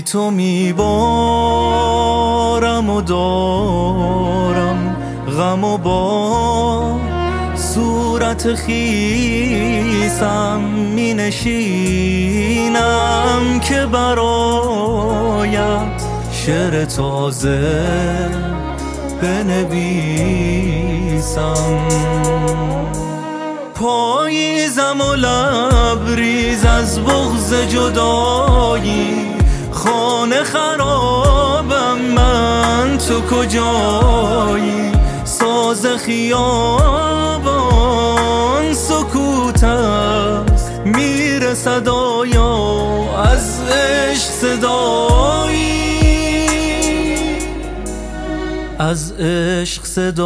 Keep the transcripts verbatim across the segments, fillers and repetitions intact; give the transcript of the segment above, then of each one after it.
تو میبارم و دارم غم و با صورت خیسم می نشینم که برایت شعر تازه بنویسم. پاییزم و لبریز از بغض جدایی، خانه خرابم من تو کجایی؟ ساز خیابان سکوت است، میره صدایا از عشق صدایی، از عشق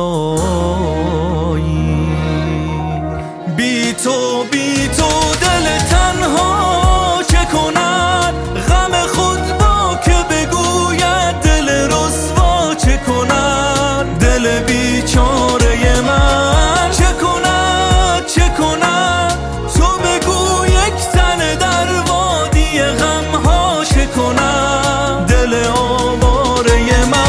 صدایی. بی تو بی تو دل تنها چه کند؟ غم خود با که بگوید دل رسوا چه کند؟ دل بیچاره من چه کند چه کند؟ تو بگو یک تن در وادی غم ها چه کند؟ دل آواره من.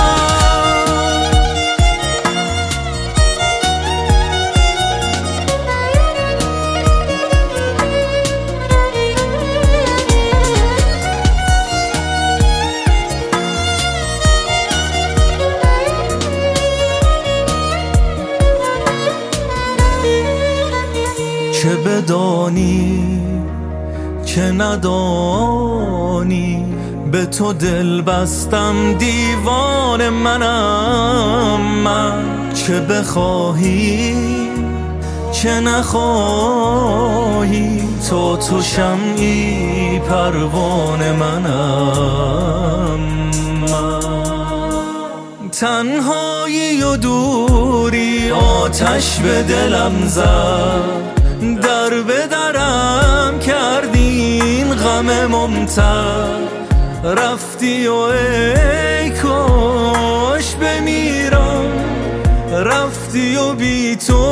چه بدانی چه ندانی، به تو دل بستم دیوان منم من. چه بخواهی چه نخواهی، تو تو شمعی پروانه منم من. تنهایی و دوری آتش به دلم زد، در به درم کردین غم ممتد. رفتی و ای کاش بمیرم، رفتی و بی تو